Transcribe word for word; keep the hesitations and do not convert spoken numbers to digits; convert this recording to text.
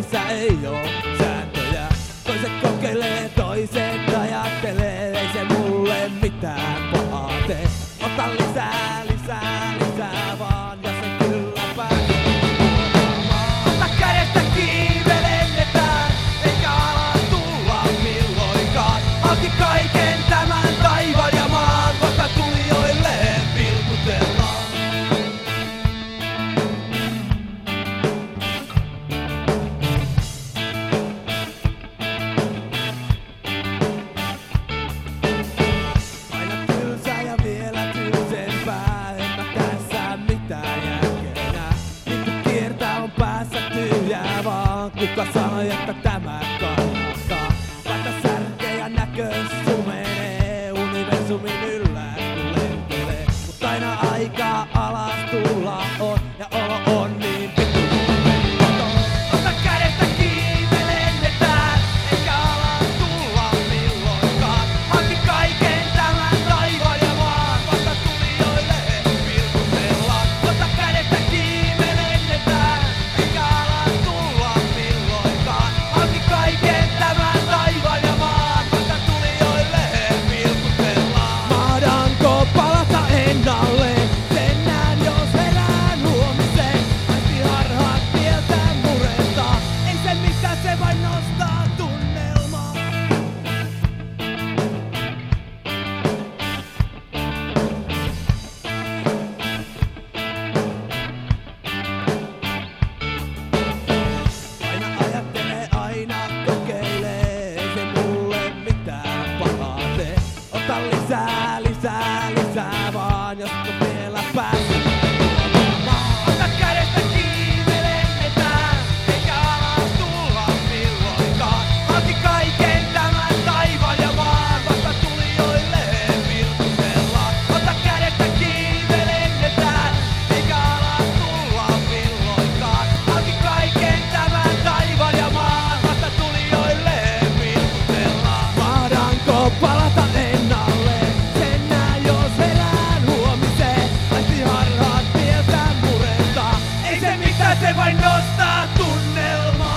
elämässä ei oo sääntöjä. Toiset kokeilee, toiset ajattelee, ei se mulle mitään pahaa tee. Ota lisää, lisää, lisää vaan ja se kyllä pääsee huomaamaan. Ota kädestä kiinni, lennetään, eikä ala tulla milloinkaan. Halki kaiken tämän taivaan ja maan, vaikka tulijoille vilkutellaan. Aina tylsää ja vielä tylsempää, en mä tässä mitään järkeä nää. Vittu kiertää on päässä tyhjää vaan, kuka sanoi että tämä kannattaa. Vaikka särkeä näkös sumenee, universumin yllä kun lentelee. Mut aina aikaa alas tulla on ja olo on niin vittu tuntematon. Ota kädestä kiinni, lennetään, eikä ala tulla milloinkaan. Halki kaiken tämän taivaan ja maan, vaikka tulijoille vilkutellaan. Ota kädestä kiinni, lennetään, eikä ala tulla milloinkaan. Halki kaiken tämän taivaan ja maan, vaikka tulijoille vilkutellaan. Mahdanko palata ennalleen? Sen näen jos herään huomiseen. Aisti harhaat mieltä murentaa. Ei se mitään, se vain nostaa tunnelmaa. Aina ajattelee, aina kokeilee, ei se mulle mitään pahaa tee. Ota lisää, lisää, lisää vaan, josko vielä pääsee huomaamaan. Ota kädestä kiinni, lennetään, eikä ala tulla milloinkaan. Halki kaiken tämän taivaan ja maan, vaikka tulijoille vilkutellaan. Ota kädestä kiinni, lennetään, eikä ala tulla milloinkaan. Halki kaiken tämän taivaan ja maan, vaikka tulijoille vilkutellaan. Mahdanko palata ennalleen? Sen näen jos herään huomiseen. Aisti harhaat mieltä murentaa. Ei se mitään, se vain nostaa tunnelmaa.